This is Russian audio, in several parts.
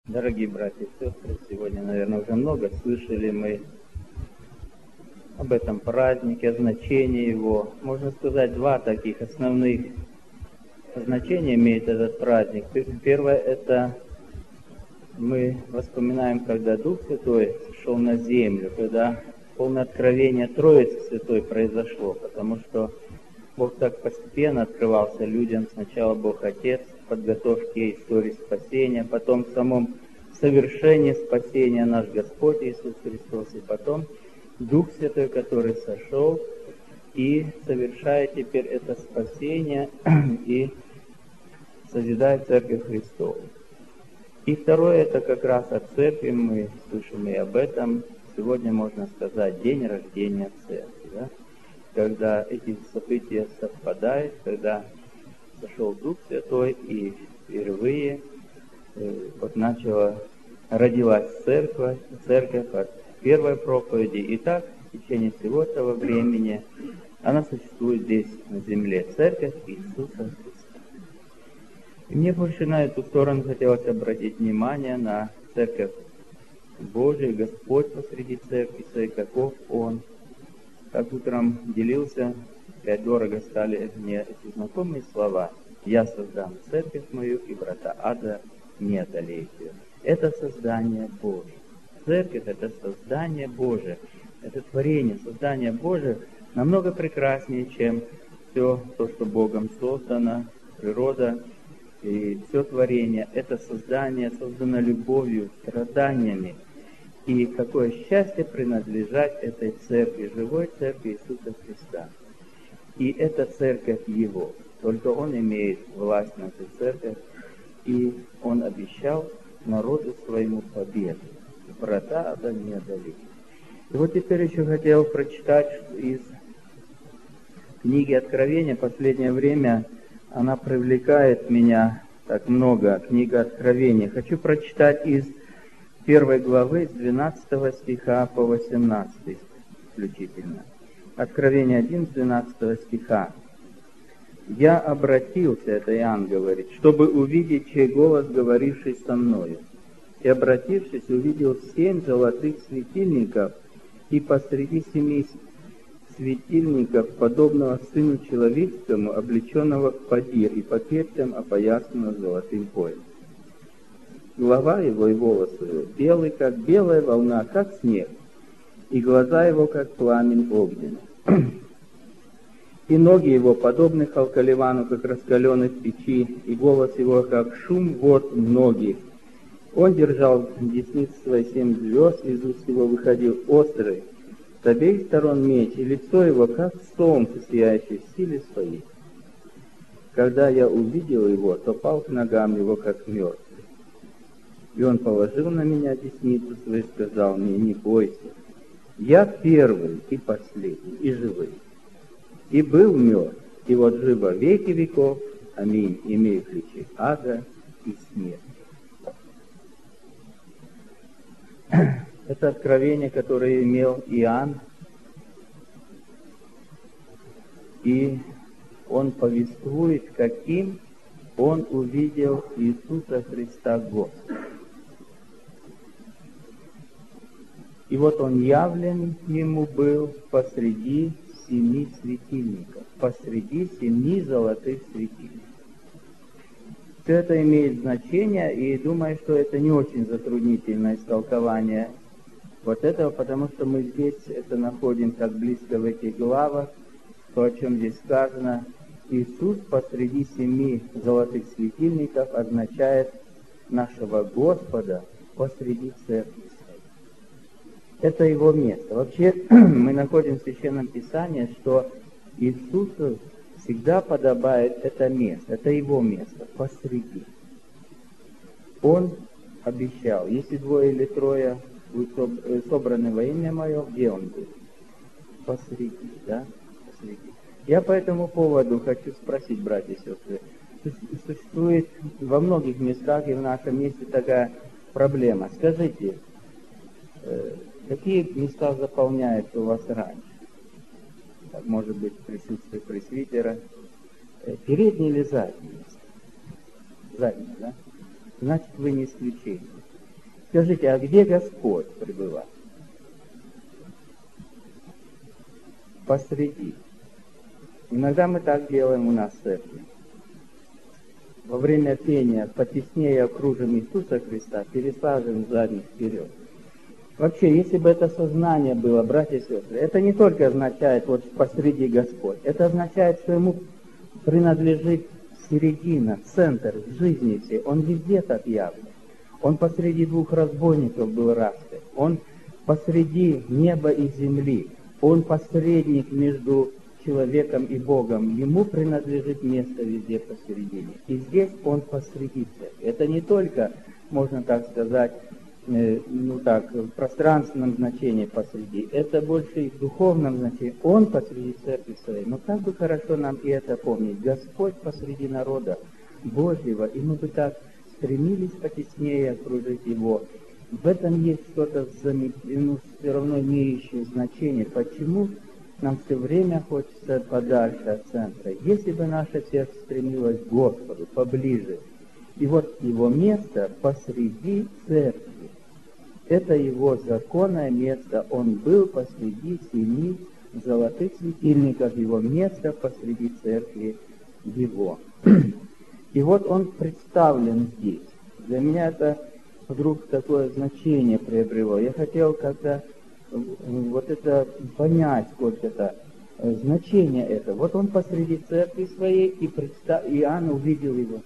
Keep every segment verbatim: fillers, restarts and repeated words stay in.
Дорогие братья и сестры, сегодня, наверное, уже много слышали мы об этом празднике, о значении его. Можно сказать, два таких основных значения имеет этот праздник. Первое — это мы вспоминаем, когда Дух Святой сошел на землю, когда полное откровение Троицы Святой произошло, потому что Бог так постепенно открывался людям. Сначала Бог Отец в подготовке истории спасения, потом в самом совершении спасения наш Господь Иисус Христос, и потом Дух Святой, который сошел и совершает теперь это спасение и созидает Церковь Христову. И второе — это как раз о Церкви, мы слышим и об этом. Сегодня, можно сказать, день рождения Церкви, да? Когда эти события совпадают, когда сошел Дух Святой и впервые э, вот начала родилась церковь, церковь от первой проповеди, и так в течение всего этого времени она существует здесь на земле, церковь Иисуса Христа. И мне больше на эту сторону хотелось обратить внимание, на церковь Божию, Господь посреди церкви своей, каков Он. Как утром делился, опять дорого стали мне эти знакомые слова: «Я создам церковь мою, и врата ада не одолеют ее». Это создание Божие. Церковь — это создание Божие. Это творение, создание Божие намного прекраснее, чем все то, что Богом создано, природа и все творение. Это создание создано любовью, страданиями. И какое счастье принадлежать этой церкви, живой церкви Иисуса Христа. И это церковь Его. Только Он имеет власть на эту церковь. И Он обещал народу своему победу. Врата ада не одолеют. И вот теперь еще хотел прочитать из книги Откровения. Последнее время она привлекает меня так много. Книга Откровения. Хочу прочитать из первой главы, с двенадцатого стиха по восемнадцатый включительно. Откровение один, с двенадцатого стиха. «Я обратился, это Иоанн говорит, чтобы увидеть, чей голос, говоривший со мною. И, обратившись, увидел семь золотых светильников, и посреди семи светильников, подобного Сыну Человеческому, облеченного в подир, и по перстям опоясанного золотым поясом. Голова его и волосы его белый, как белая волна, как снег, и глаза его, как пламень огненный. И ноги его, подобны халкаливану, как раскаленной печи, и голос его, как шум вод многих. Он держал в деснице своей семь звезд, из уст его выходил острый, с обеих сторон меч, и лицо его, как солнце, сияющее в силе своей. Когда я увидел его, то пал к ногам его, как мертвый. И он положил на меня десницу свою и сказал мне: не бойся, я первый и последний, и живой. И был мертв, и вот жив во веки веков, аминь, имею ключи ада и смерти». Это откровение, которое имел Иоанн, и он повествует, каким он увидел Иисуса Христа Господа. И вот он явлен ему был посреди семи светильников, посреди семи золотых светильников. Все это имеет значение, и думаю, что это не очень затруднительное истолкование вот этого, потому что мы здесь это находим так близко в этих главах, то, о чем здесь сказано. Иисус посреди семи золотых светильников означает нашего Господа посреди церкви. Это Его место. Вообще, мы находим в Священном Писании, что Иисусу всегда подобает это место, это Его место, посреди. Он обещал: если двое или трое будут собраны во имя Мое, где Он будет? Посреди, да? Посреди. Я по этому поводу хочу спросить, братья и сестры. Существует во многих местах и в нашем месте такая проблема. Скажите, какие места заполняются у вас раньше? Так, может быть, присутствие пресвитера. Переднее или заднее место? Заднее, да? Значит, вы не исключение. Скажите, а где Господь пребывает? Посреди. Иногда мы так делаем у нас в церкви. Во время пения потеснее окружим Иисуса Христа, пересаживаем задних вперед. Вообще, если бы это сознание было, братья и сестры, это не только означает вот посреди Господь, это означает, что Ему принадлежит середина, центр жизни всей. Он везде так явно. Он посреди двух разбойников был распят. Он посреди неба и земли. Он посредник между человеком и Богом. Ему принадлежит место везде посередине. И здесь Он посреди церкви. Это не только, можно так сказать, э, ну так, в пространственном значении посреди. Это больше и в духовном значении. Он посреди церкви своей. Но как бы хорошо нам и это помнить. Господь посреди народа Божьего. И мы бы так стремились потеснее окружить Его. В этом есть что-то, ну, все равно имеющее значение. Почему нам все время хочется подальше от центра? Если бы наше сердце стремилось к Господу, поближе, и вот Его место посреди церкви. Это Его законное место. Он был посреди семи золотых светильников. Его место посреди церкви Его. И вот Он представлен здесь. Для меня это вдруг такое значение приобрело. Я хотел как-то вот это понять, сколько-то значение это. Вот Он посреди церкви своей, и представ... Иоанн увидел Его.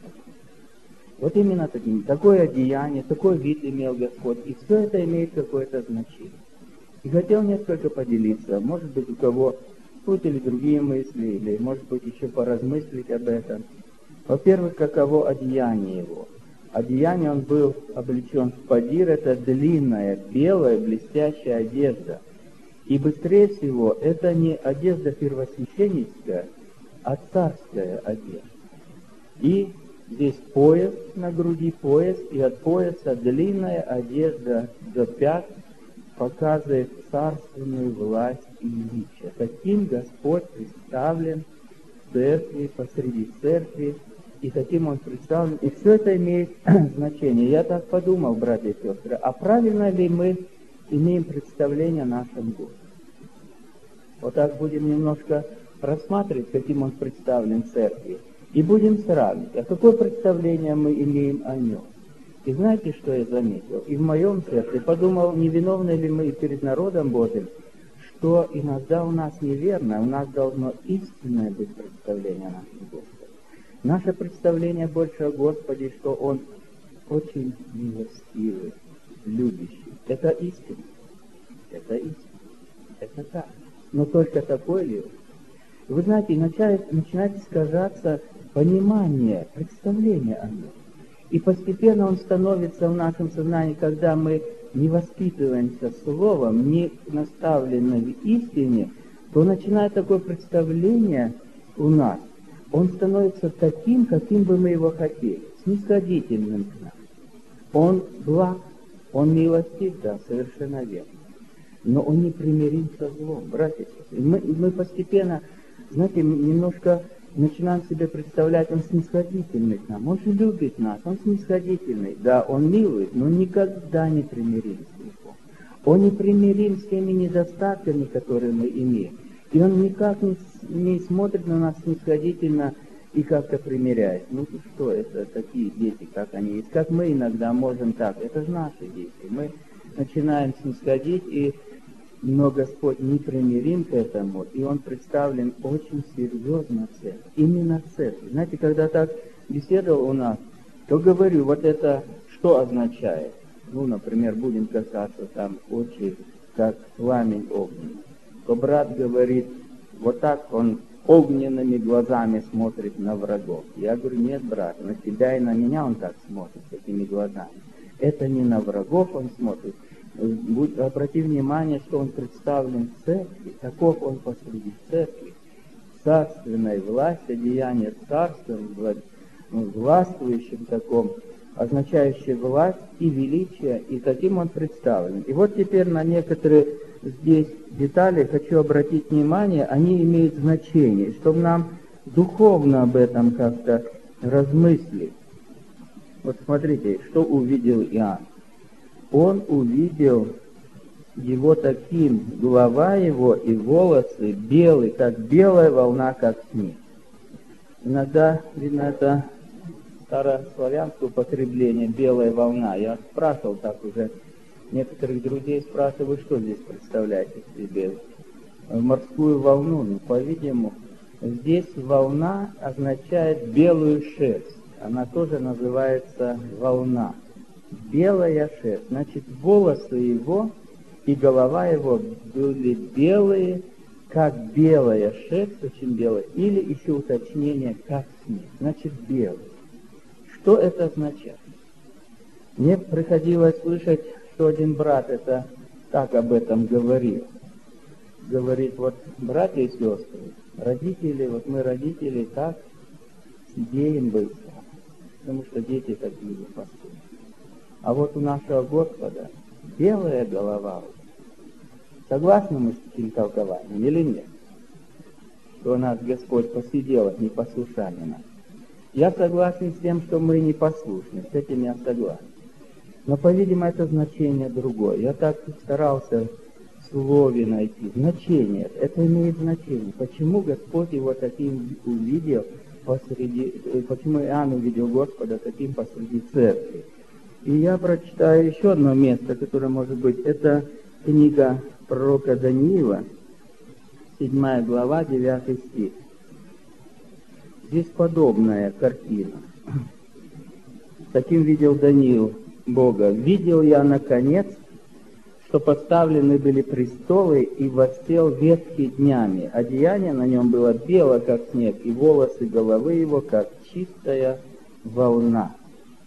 Вот именно таким. Такое одеяние, такой вид имел Господь. И все это имеет какое-то значение. И хотел несколько поделиться. Может быть, у кого тут или другие мысли, или, может быть, еще поразмыслить об этом. Во-первых, каково одеяние Его. Одеяние Он был облечен в подир, это длинная, белая, блестящая одежда. И быстрее всего, это не одежда первосвященническая, а царская одежда. И здесь пояс на груди, пояс, и от пояса длинная одежда до пят показывает царственную власть и величие. Таким Господь представлен в церкви, посреди церкви, и таким Он представлен. И все это имеет значение. Я так подумал, братья и сестры, а правильно ли мы имеем представление о нашем Господе? Вот так будем немножко рассматривать, каким Он представлен в церкви, и будем сравнивать, а какое представление мы имеем о Нем. И знаете, что я заметил? И в моем сердце подумал, не виновны ли мы перед народом Божьим, что иногда у нас неверно, у нас должно истинное быть представление о нашем Господе. Наше представление больше о Господе, что Он очень милостивый, любящий. Это истина. Это истина. Это так. Но только такой ли? Вы знаете, начинает, начинает искажаться понимание, представление о Нем. И постепенно Он становится в нашем сознании, когда мы не воспитываемся словом, не наставлены в истине, то начинает такое представление у нас. Он становится таким, каким бы мы его хотели, снисходительным к нам. Он благ, Он милостив, да, совершенно верно. Но Он не примирим со злом, братья и сестры. Мы, мы постепенно, знаете, немножко начинаем себе представлять, Он снисходительный к нам, Он же любит нас, Он снисходительный. Да, Он милый, но никогда не примирим с грехом. Он не примирим с теми недостатками, которые мы имеем. И Он никак не, не смотрит на нас снисходительно и как-то примиряет. Ну что это, такие дети, как они есть. Как мы иногда можем так, это же наши дети. Мы начинаем снисходить, и, но Господь не примирим к этому, и Он представлен очень серьезно в церкви. Именно в церкви. Знаете, когда так беседовал у нас, то говорю, вот это что означает? Ну, например, будем касаться там очи, как пламень огненный. То брат говорит, вот так он огненными глазами смотрит на врагов. Я говорю, нет, брат, на тебя и на меня он так смотрит, такими глазами. Это не на врагов он смотрит. Будь, обрати внимание, что он представлен в церкви, таков он посреди церкви. Царственная власть, одеяние царством, властвующим таком, означающее власть и величие, и таким он представлен. И вот теперь на некоторые здесь детали хочу обратить внимание, они имеют значение, чтобы нам духовно об этом как-то размыслить. Вот смотрите, что увидел Иоанн. он увидел его таким, голова его и волосы белые, как белая волна, как снег. Иногда, видно, это старославянское употребление «белая волна». Я спрашивал так уже некоторых друзей, спрашиваю, вы что здесь представляете себе? Морскую волну? Ну, по-видимому, здесь волна означает белую шерсть. Она тоже называется волна. Белая шерсть. Значит, волосы его и голова его были белые, как белая шерсть, очень белая, или еще уточнение, как снег. Значит, белый. Что это означает? Мне приходилось слышать, что один брат это так об этом говорил. Говорит, вот, братья и сестры, родители, вот мы родители так сидеем быстро, потому что дети такие поступят. А вот у нашего Господа белая голова. Согласны мы с этим толкованием или нет? Что у нас Господь посидел от непослушания нас. Я согласен с тем, что мы непослушны, с этим я согласен. Но, по-видимому, это значение другое. Я так старался в слове найти. Значение, это имеет значение. Почему Господь его таким увидел посреди, почему Иоанн увидел Господа таким посреди церкви? И я прочитаю еще одно место, которое может быть, это книга пророка Даниила, седьмая глава, девятый стих. Здесь подобная картина. Таким видел Даниил Бога. «Видел я, наконец, что поставлены были престолы, и воссел ветхий днями. Одеяние на нем было бело, как снег, и волосы головы его, как чистая волна».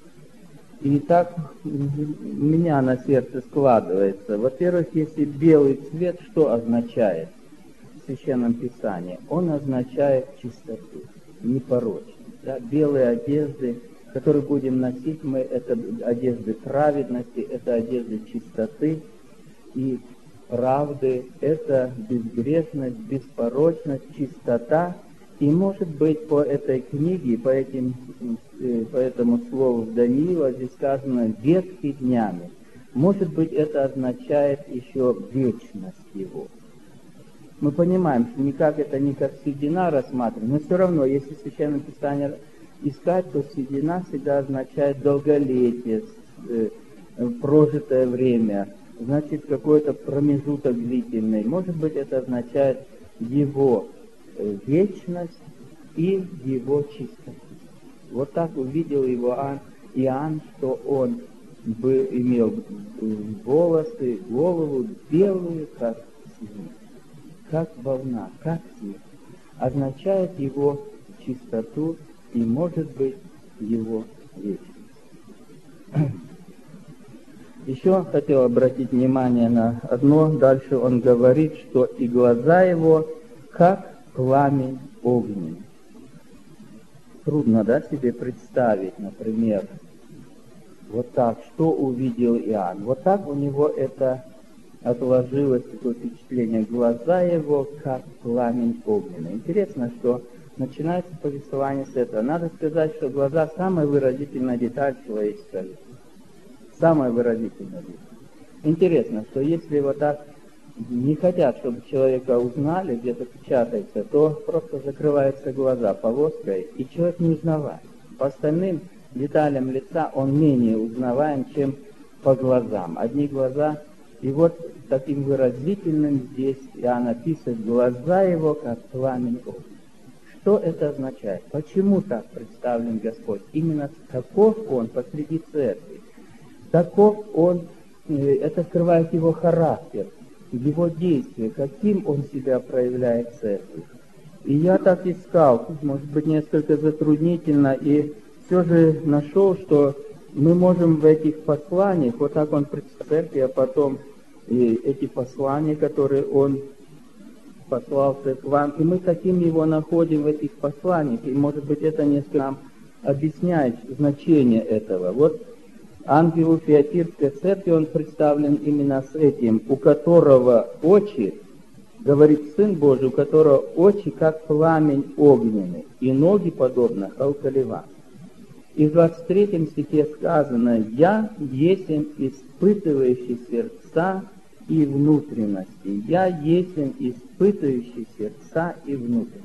И так у меня на сердце складывается. Во-первых, если белый цвет, что означает в Священном Писании? Он означает чистоту, непорочность. Да? Белые одежды, которые будем носить мы, это одежды праведности, это одежды чистоты и правды, это безгрешность, беспорочность, чистота. И, может быть, по этой книге, по, этим, по этому слову Даниила, здесь сказано «ветхий днями». Может быть, это означает еще вечность его. Мы понимаем, что никак это не как седина рассматриваем, но все равно, если в Священном Писании искать, то седина всегда означает долголетие, прожитое время, значит, какой-то промежуток длительный. Может быть, это означает его вечность и его чистоту. Вот так увидел его Иоанн, что он бы имел волосы, голову белую, как снег, как волна, как снег. Означает его чистоту и, может быть, его вечность. Еще хотел обратить внимание на одно. Дальше он говорит, что и глаза его, как пламень огненный. Трудно, да, себе представить, например, вот так, что увидел Иоанн. Вот так у него это отложилось, такое впечатление. Глаза его, как пламень огненный. Интересно, что начинается повествование с этого. Надо сказать, что глаза – самая выразительная деталь человечества. Самая выразительная деталь. Интересно, что если вот так не хотят, чтобы человека узнали, где-то печатается, то просто закрываются глаза полоской, и человек не узнаваем. По остальным деталям лица он менее узнаваем, чем по глазам. Одни глаза, и вот таким выразительным здесь Иоанн описывает глаза его, как пламень огня. Что это означает? Почему так представлен Господь? Именно таков он посреди церкви. Таков он, это скрывает его характер, его действия, каким он себя проявляет в церкви. И я так искал, может быть, несколько затруднительно, и все же нашел, что мы можем в этих посланиях, вот так он представляет церкви, а потом и эти послания, которые он послал к церквам, и мы таким его находим в этих посланиях, и, может быть, это несколько нам объясняет значение этого. Вот ангелу Фиатирской церкви он представлен именно с этим, у которого очи, говорит Сын Божий, у которого очи, как пламень огненный, и ноги, подобно халкаливан. И в двадцать третьем стихе сказано: «Я есмь испытывающий сердца и внутренности». «Я есмь испытывающий сердца и внутренности».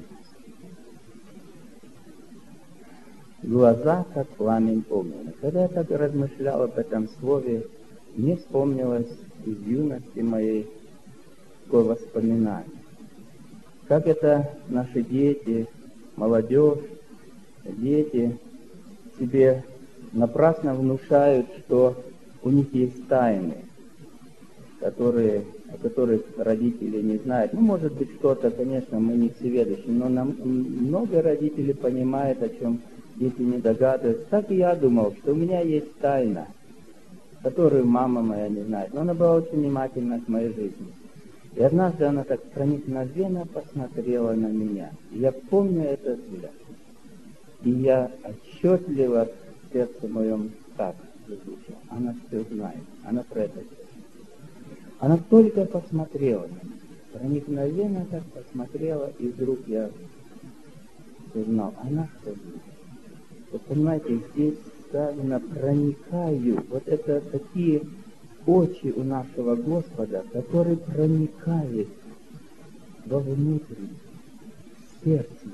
Глаза, как пламень огненный. Когда я так размышлял об этом слове, мне вспомнилось из юности моей такое воспоминание. Как это наши дети, молодежь, дети себе напрасно внушают, что у них есть тайны, которые, о которых родители не знают. Ну, может быть, что-то, конечно, мы не всеведущи, но нам, много родителей понимают, о чем дети не догадываются. Так и я думал, что у меня есть тайна, которую мама моя не знает. Но она была очень внимательна к моей жизни. И однажды она так проникновенно посмотрела на меня. И я помню этот взгляд. И я отчетливо в сердце моем так зазвучал. Она все знает. Она про это знает. Она только посмотрела на меня. Проникновенно так посмотрела, и вдруг я узнал. Она все знает. Вот понимаете, здесь сказано «проникаю». Вот это такие очи у нашего Господа, который проникает вовнутрь сердца.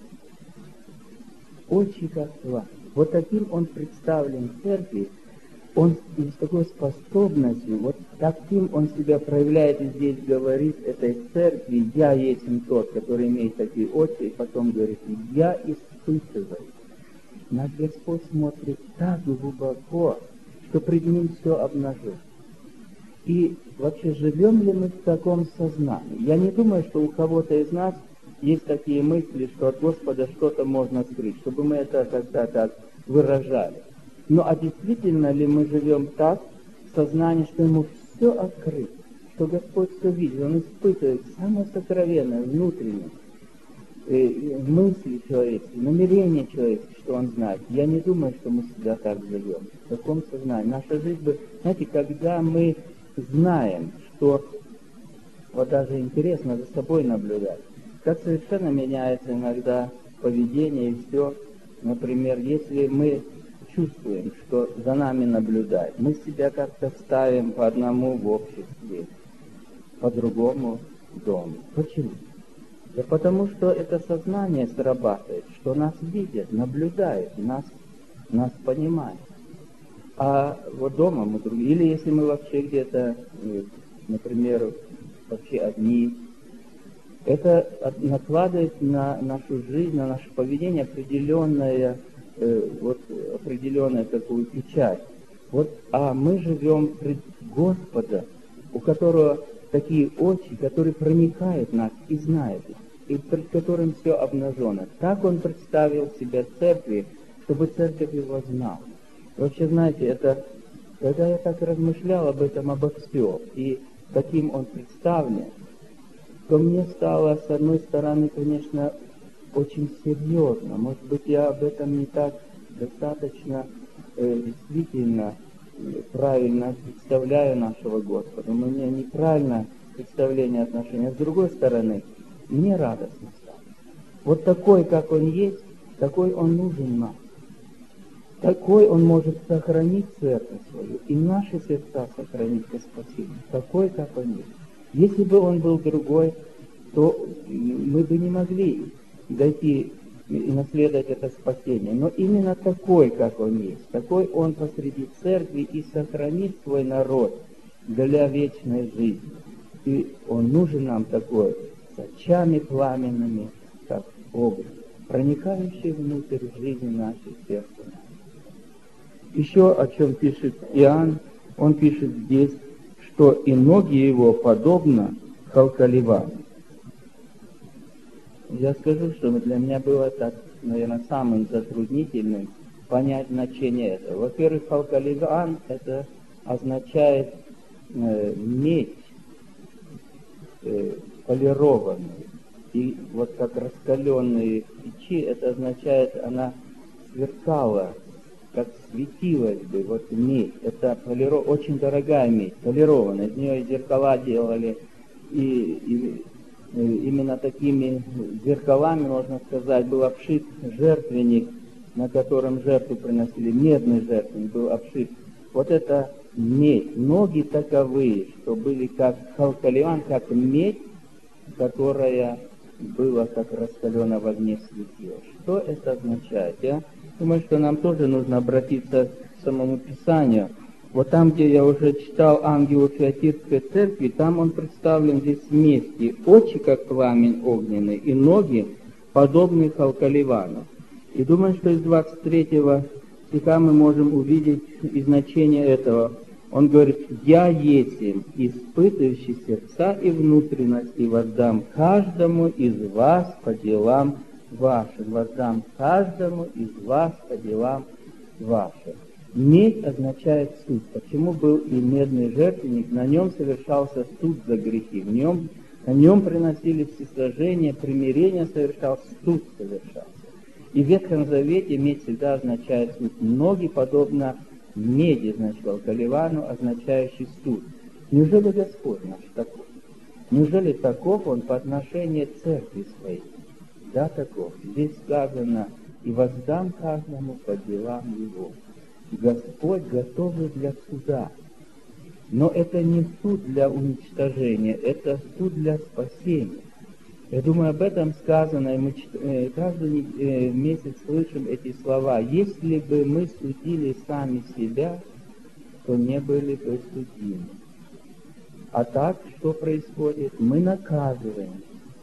Очи как пламя. Вот таким он представлен в церкви, он с такой способностью, вот таким он себя проявляет и здесь говорит этой церкви: «Я есть тот, который имеет такие очи», и потом говорит: «Я испытываю». Наш Господь смотрит так глубоко, что пред Ним все обнажено. И вообще, живем ли мы в таком сознании? Я не думаю, что у кого-то из нас есть такие мысли, что от Господа что-то можно скрыть, чтобы мы это тогда так выражали. Но а действительно ли мы живем так, в сознании, что Ему все открыто, что Господь все видит, Он испытывает самое сокровенное, внутреннее, мысли человеческие, намерения человеческие, что Он знает. Я не думаю, что мы всегда так живем, в таком сознании. Наша жизнь бы, знаете, когда мы знаем, что, вот даже интересно за собой наблюдать, как совершенно меняется иногда поведение и все. Например, если мы чувствуем, что за нами наблюдают, мы себя как-то ставим по одному в обществе, по-другому в доме. Почему? Да потому что это сознание срабатывает, что нас видят, наблюдают, нас, нас понимают. А вот дома мы другие. Или если мы вообще где-то, например, вообще одни, это накладывает на нашу жизнь, на наше поведение определенное, э, вот, определенную такую печать. Вот, а мы живем пред Господа, у которого такие очи, которые проникают в нас и знают их, и пред которым все обнажено. Так Он представил себя церкви, чтобы церковь Его знала. Вообще, знаете, это, когда я так размышлял об этом, обо всем, и каким Он представлен, то мне стало, с одной стороны, конечно, очень серьезно. Может быть, я об этом не так достаточно э, действительно правильно представляю нашего Господа. У меня неправильное представление отношения. С другой стороны, мне радостно стало. Вот такой, как Он есть, такой Он нужен нам. Такой Он может сохранить церковь свою и наши сердца сохранить ко спасению. Такой, как Он есть. Если бы Он был другой, то мы бы не могли дойти и наследовать это спасение. Но именно такой, как Он есть, такой Он посреди церкви и сохранит свой народ для вечной жизни. И Он нужен нам такой, с очами пламенными, как огонь, проникающий внутрь жизни нашей сердца. Еще о чем пишет Иоанн, он пишет здесь, что и ноги его подобно халкаливану. Я скажу, что для меня было так, наверное, самым затруднительным понять значение этого. Во-первых, халкаливан это означает э, медь, э, полированную. И вот как раскаленные печи, это означает, она сверкала, как светилась бы, вот медь. Это полиро... очень дорогая медь, полированная. Из нее и зеркала делали, и, и именно такими зеркалами, можно сказать, был обшит жертвенник на котором жертву приносили, медный жертвенник был обшит. Вот это медь, ноги таковые, что были как халкаливан, как медь, которая была как раскалена в огне светила. Что это означает? Я думаю, что нам тоже нужно обратиться к самому Писанию. Вот там, где я уже читал ангелу Фиатирской церкви, там он представлен здесь вместе. Очи, как пламень огненный, и ноги, подобные халкаливану. И думаю, что из двадцать третьего стиха мы можем увидеть и значение этого. Он говорит: «Я есмь, испытывающий сердца и внутренности, воздам каждому из вас по делам вашим». Воздам каждому из вас по делам вашим. Медь означает суд. Почему был и медный жертвенник? На нем совершался суд за грехи. В нем, на нем приносили всесожжения, примирение совершался, суд совершался. И в Ветхом Завете медь всегда означает суд. Ноги подобно меди, значит, алкаливану, означающий суд. Неужели Господь наш таков? Неужели таков Он по отношению к церкви своей? Да, таков. Здесь сказано: «И воздам каждому по делам его». Господь готовый для суда. Но это не суд для уничтожения, это суд для спасения. Я думаю, об этом сказано, и мы каждый месяц слышим эти слова. Если бы мы судили сами себя, то не были бы судимы. А так, что происходит? Мы наказываем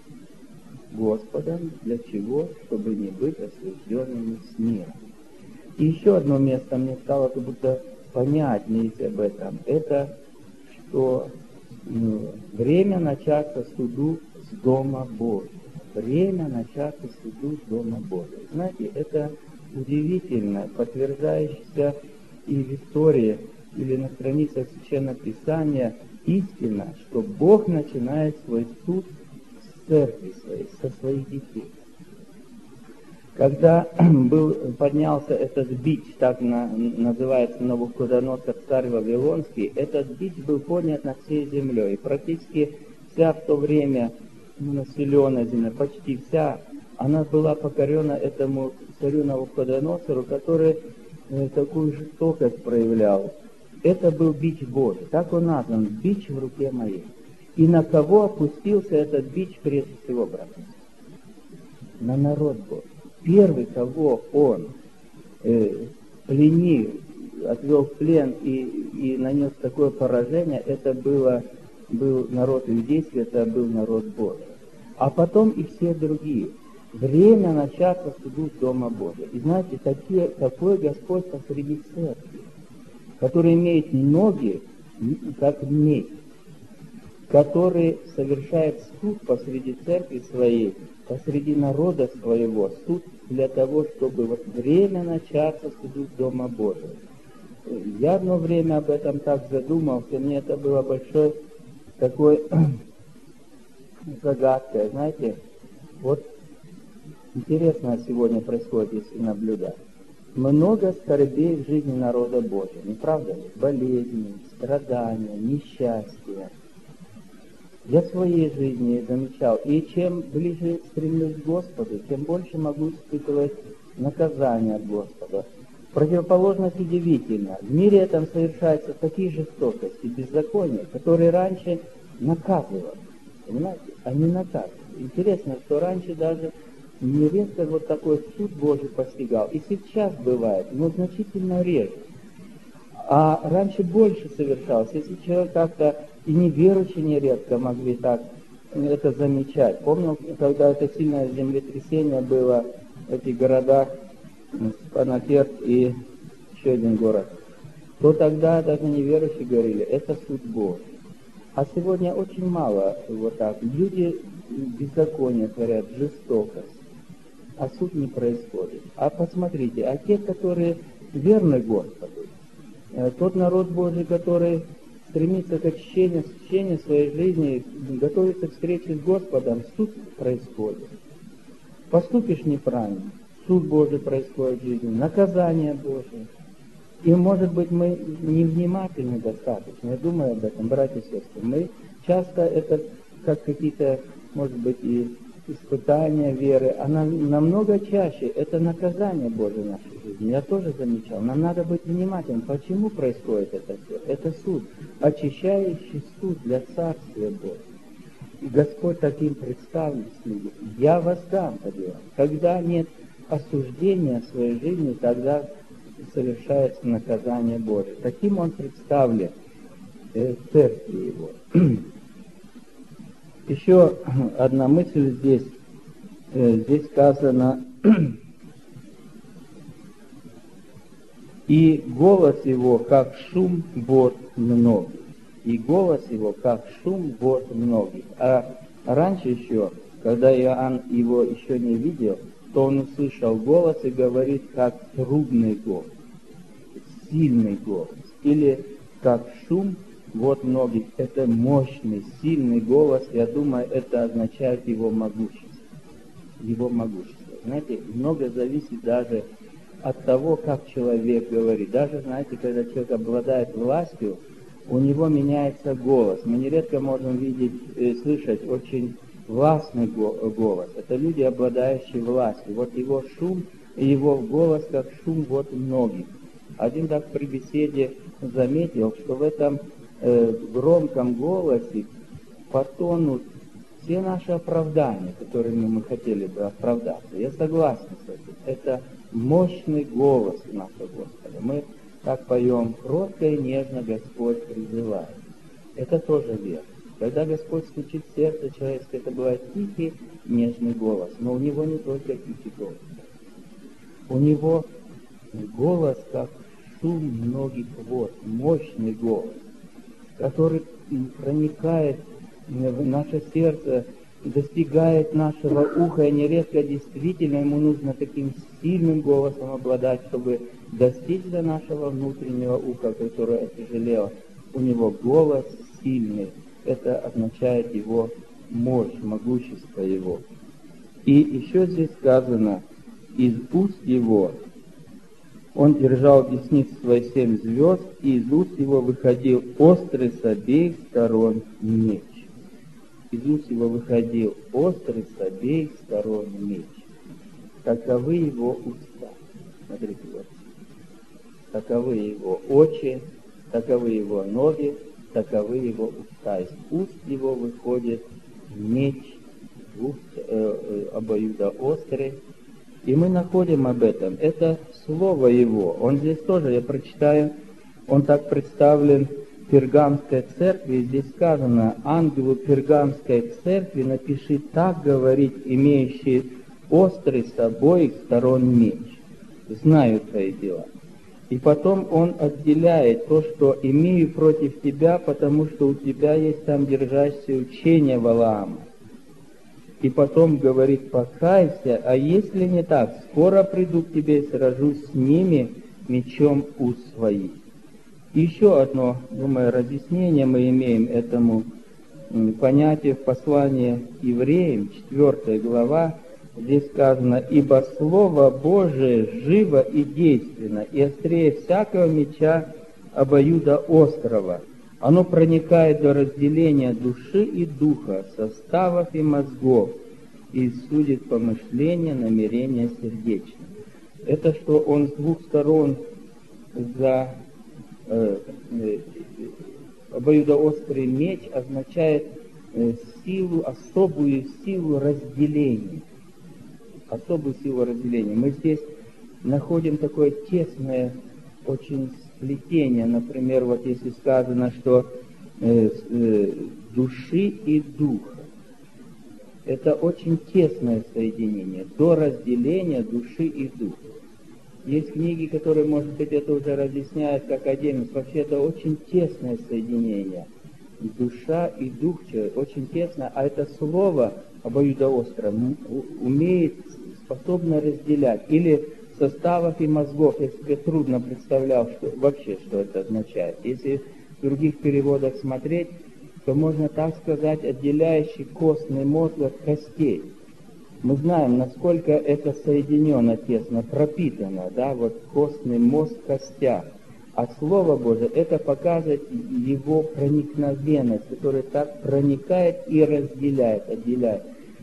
Господом. Для чего? Чтобы не быть осужденными смертью. И еще одно место мне стало как будто понятнее об этом. Это, что ну, время начаться суду с Дома Божьего. Время начаться суду с Дома Божьего. Знаете, это удивительно, подтверждающееся и в истории, или на страницах Священного Писания истина, что Бог начинает свой суд с церкви своей, со своих детей. Когда был, поднялся этот бич, так на, называется Навуходоносор, царь Вавилонский, этот бич был поднят над всей землей. И практически вся в то время населенная земля, почти вся, она была покорена этому царю Навуходоносору, который э, такую жестокость проявлял. Это был бич Божий, так он назван: бич в руке моей. И на кого опустился этот бич прежде всего, братья? На народ Божий. Первый, кого он э, пленил, отвел в плен и, и нанес такое поражение, это было, был народ иудейский, это был народ Божий. А потом и все другие. Время начаться суду с Дома Божия. И знаете, такие, такой Господь посреди церкви, который имеет ноги, как медь, который совершает суд посреди церкви своей, посреди народа своего, суд для того, чтобы вот время начаться суду Дома Божьего. Я одно время об этом так задумался, мне это было большой такой загадкой, знаете, вот интересно сегодня происходит, если наблюдать. Много скорбей в жизни народа Божьего, не правда ли? Болезни, страдания, несчастья. Я в своей жизни замечал, и чем ближе стремлюсь к Господу, тем больше могу испытывать наказание от Господа. Противоположность удивительна. В мире этом совершаются такие жестокости, беззакония, которые раньше наказывали. Понимаете? Они наказывали. Интересно, что раньше даже нередко вот такой суд Божий постигал. И сейчас бывает, но значительно реже. А раньше больше совершалось. Если человек как-то, и неверующие нередко могли так это замечать. Помню, когда это сильное землетрясение было в этих городах, Панаферт и еще один город, то тогда даже неверующие говорили: это суд Божий. А сегодня очень мало вот так. Люди беззаконие творят, жестокость, а суд не происходит. А посмотрите, а те, которые верны Господу, тот народ Божий, который стремится к очищению, очищению своей жизни, готовится к встрече с Господом, суд происходит. Поступишь неправильно, суд Божий происходит в жизни, наказание Божие. И, может быть, мы невнимательны достаточно. Я думаю об этом, братья и сестры. Мы часто это, как какие-то, может быть, и испытание веры, она намного чаще, это наказание Божие в нашей жизни. Я тоже замечал, нам надо быть внимательным. Почему происходит это все? Это суд, очищающий суд для Царствия Божьего. И Господь таким представлен с людьми. Я воздам по делам. Когда нет осуждения в своей жизни, тогда совершается наказание Божие. Таким Он представлен в церкви Его. Еще одна мысль здесь. Здесь сказано, и голос его, как шум вод многих. И голос его, как шум вод многих. А раньше еще, когда Иоанн его еще не видел, то он услышал голос и говорит, как трубный голос, сильный голос. Или как шум вод многих. Это мощный, сильный голос. Я думаю, это означает его могущество. Его могущество. Знаете, много зависит даже от того, как человек говорит. Даже, знаете, когда человек обладает властью, у него меняется голос. Мы нередко можем видеть, э, слышать очень властный голос. Это люди, обладающие властью. Вот его шум и его голос, как шум вот многих. Один так при беседе заметил, что в этом э, громком голосе потонут все наши оправдания, которыми мы хотели бы оправдаться. Я согласен с этим. Это мощный голос нашего Господа. Мы так поем, кротко и нежно Господь призывает. Это тоже верно. Когда Господь стучит в сердце человеческое, это бывает тихий, нежный голос. Но у Него не только тихий голос. У Него голос, как шум многих вод, мощный голос, который проникает в наше сердце, достигает нашего уха, и нередко действительно ему нужно таким сильным голосом обладать, чтобы достичь до нашего внутреннего уха, которое отяжелело. У него голос сильный. Это означает его мощь, могущество его. И еще здесь сказано, из уст его он держал в деснице свои семь звезд, и из уст его выходил острый с обеих сторон меч. Из уст его выходил острый с обеих сторон меч. Таковы его уста. Смотрите, вот. Таковы его очи, таковы его ноги, таковы его уста. Из уст его выходит меч, двух, э, обоюдоострый. И мы находим об этом. Это слово его. Он здесь тоже, я прочитаю, он так представлен в Пергамской церкви. Здесь сказано, ангелу Пергамской церкви напиши, так говорит, имеющий острый с обоих сторон меч. Знаю твои дела. И потом он отделяет то, что имею против тебя, потому что у тебя есть там держащее учение Валаама. И потом говорит, покайся, а если не так, скоро приду к тебе и сражусь с ними мечом уст своих. Еще одно, думаю, разъяснение мы имеем этому понятию в послании евреям, четвёртая глава, здесь сказано, «Ибо Слово Божие живо и действенно, и острее всякого меча обоюдоострого. Оно проникает до разделения души и духа, составов и мозгов, и судит помышления, намерения сердечные». Это что он с двух сторон за э, э, обоюдоострый меч означает э, силу, особую силу разделения. Особую силу разделения. Мы здесь находим такое тесное очень сплетение. Например, вот если сказано, что э, э, души и духа. Это очень тесное соединение. До разделения души и духа. Есть книги, которые, может быть, это уже разъясняют как отдельность. Вообще это очень тесное соединение. Душа и дух человека очень тесно, а это слово обоюдоостро умеет, способно разделять. Или составов и мозгов, я себе трудно представлял, что, вообще, что это означает. Если в других переводах смотреть, то можно так сказать, отделяющий костный мозг от костей. Мы знаем, насколько это соединено тесно, пропитано, да, вот костный мозг в костях. А Слово Божие, это показывает его проникновенность, которая так проникает и разделяет, отделяет.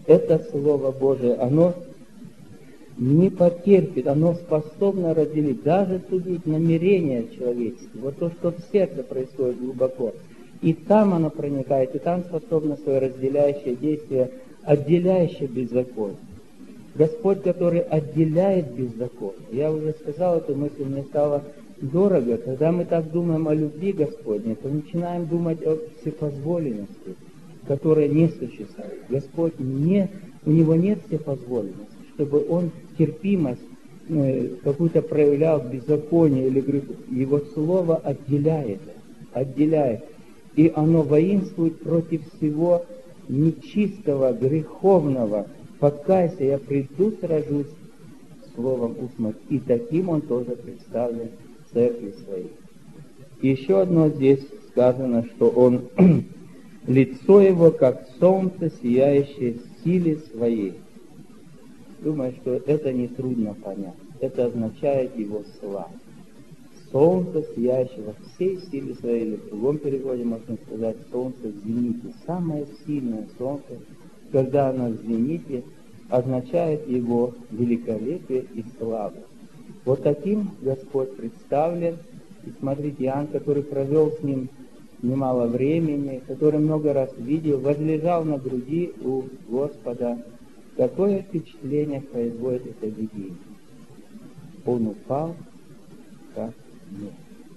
это Слово Божие, оно не потерпит, оно способно разделить, даже судить намерения человеческие. Вот то, что в сердце происходит глубоко. И там оно проникает, и там способно свое разделяющее действие, отделяющее беззаконие. Господь, который отделяет беззаконие. Я уже сказал эту мысль, мне стало дорого. Когда мы так думаем о любви Господней, то начинаем думать о всепозволенности, которая не существует. Господь не, у Него нет всепозволенности, чтобы Он терпимость э, какую-то проявлял в беззаконии или греху. Его Слово отделяет, отделяет. И оно воинствует против всего нечистого, греховного. Покайся, я приду, сражусь словом уст моих. И таким он тоже представлен в церкви своей. И еще одно здесь сказано, что он лицо его, как солнце, сияющее в силе своей. Думаю, что это нетрудно понять. Это означает его славу. Солнце, сияющее во всей силе своей, или в другом переводе можно сказать, солнце в зените. Самое сильное солнце, когда оно в зените, означает его великолепие и славу. Вот таким Господь представлен. И смотрите, Иоанн, который провел с ним немало времени, который много раз видел, возлежал на груди у Господа. Какое впечатление производит это видение? Он упал, как нет.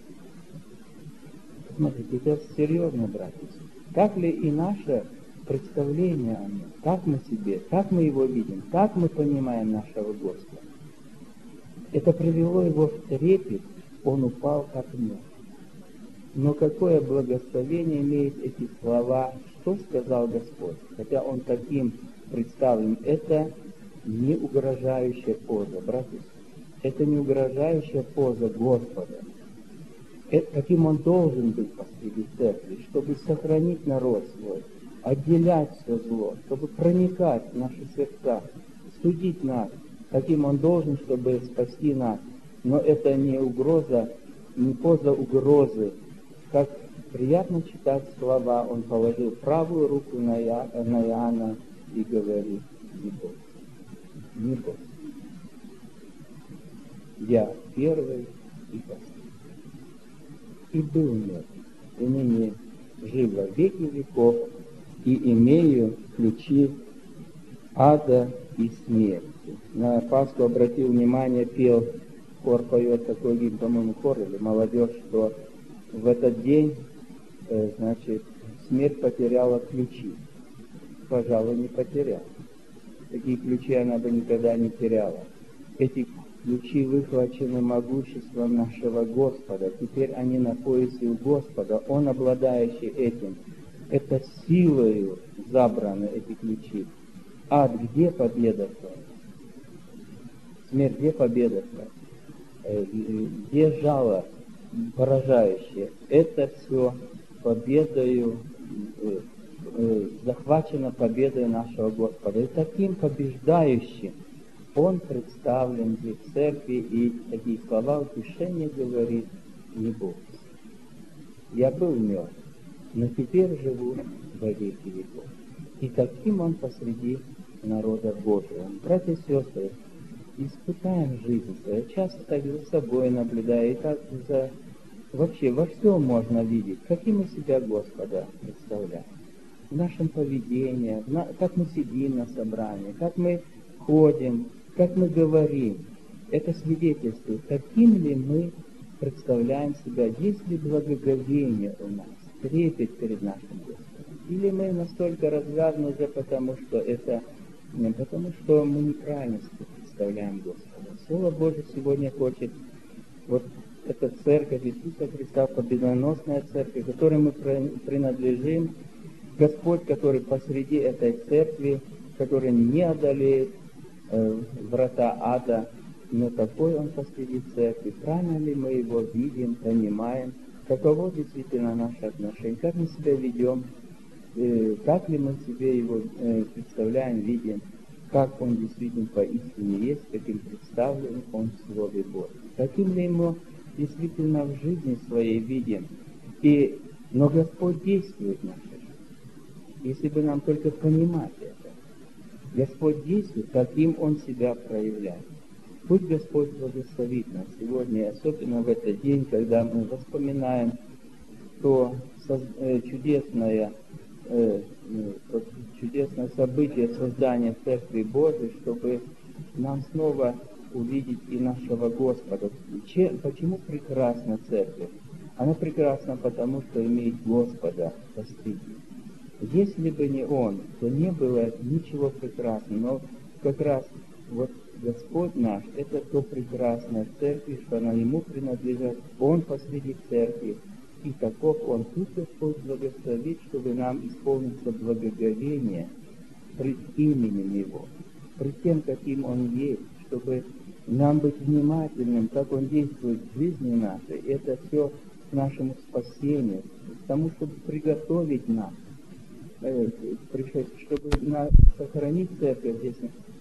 Смотрите, это серьезно, братья. Так ли и наше представление о нем, как мы себе, как мы его видим, как мы понимаем нашего Господа? Это привело его в трепет, он упал как нет. Но какое благословение имеют эти слова, что сказал Господь? Хотя он таким представлен, это не угрожающая поза, братья. Это не угрожающая поза Господа. Это, каким он должен быть посреди церкви, чтобы сохранить народ свой, отделять все зло, чтобы проникать в наши сердца, судить нас, каким он должен, чтобы спасти нас. Но это не угроза, не поза угрозы. Как приятно читать слова, он положил правую руку на, Я, на Иоанна и говорит: не бойся, не бойся. Я первый и последний. И был мертв, и ныне жив во веки веков, и имею ключи ада и смерти. На Пасху обратил внимание, пел, хор поет такой гимн, по-моему, хор или молодежь, что в этот день, э, значит, смерть потеряла ключи. Пожалуй, не потеряла. Такие ключи она бы никогда не теряла. Эти ключи выхвачены могуществом нашего Господа. Теперь они на поясе у Господа. Он, обладающий этим, это силою забраны эти ключи. Ад, где победа твоя? Смерть, где победа твоя? Где жало поражающее? Это все победою, захвачено победой нашего Господа. И таким побеждающим он представлен здесь в церкви, и такие слова утешения говорит: не бойся. Я был мертв, но теперь живу во веки веков. И таким он посреди народа Божьего. Братья и сестры, испытаем жизнь свою. Часто так за собой наблюдая, и так за... Вообще во всем можно видеть, каким мы себя Господа представляем. В нашем поведении, на... как мы сидим на собрании, как мы ходим, как мы говорим. Это свидетельствует, каким ли мы представляем себя, есть ли благоговение у нас, трепет перед нашим Господом. Или мы настолько развязаны уже потому, что это, потому что мы неправильно представляем Господа. Слово Божие сегодня хочет, вот эта церковь Иисуса Христа, победоносная церковь, которой мы принадлежим, Господь, который посреди этой церкви, который не одолеет э, врата ада, но какой Он посреди церкви, правильно ли мы Его видим, понимаем, каково действительно наше отношение, как мы себя ведем, э, как ли мы себе Его э, представляем, видим, как Он действительно поистине есть, каким представлен Он в Слове Божьем, каким ли Ему действительно в жизни своей видим. И, но Господь действует в нашей жизни. Если бы нам только понимать это. Господь действует, каким Он себя проявляет. Пусть Господь благословит нас сегодня, особенно в этот день, когда мы вспоминаем то чудесное, чудесное событие создания Церкви Божией, чтобы нам снова увидеть и нашего Господа. Чем, почему прекрасна Церковь? Она прекрасна потому, что имеет Господа посреди. Если бы не Он, то не было ничего прекрасного. Но как раз вот Господь наш, это то прекрасное в Церкви, что она Ему принадлежит. Он посреди Церкви. И таков Он. Тут Господь благословит, чтобы нам исполниться благоговение пред именем Его, пред тем, каким Он есть, чтобы нам быть внимательным, как Он действует в жизни нашей. Это все к нашему спасению, к тому, чтобы приготовить нас, э, чтобы на, сохранить Церковь здесь